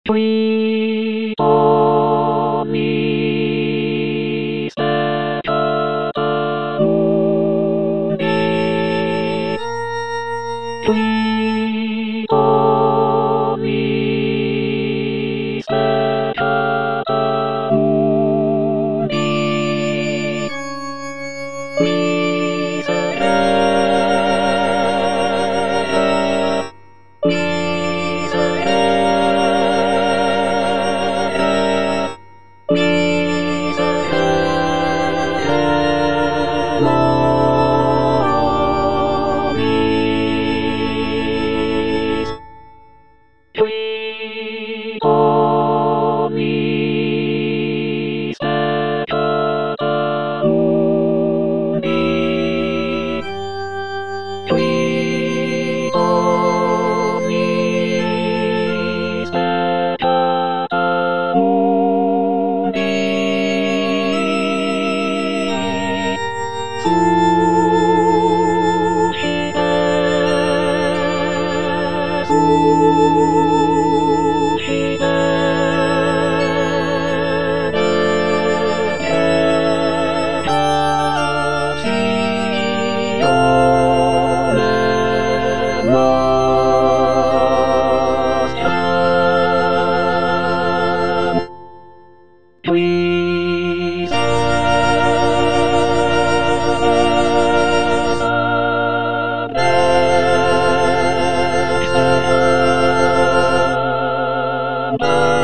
Qui omnis peccata mundi, qui omnis peccata mundi, miserere, miserere, miserere nobis, qui omnis peccata mundi, qui omnis peccata mundi, fucite, fucite, peccationem nostrae, qui salves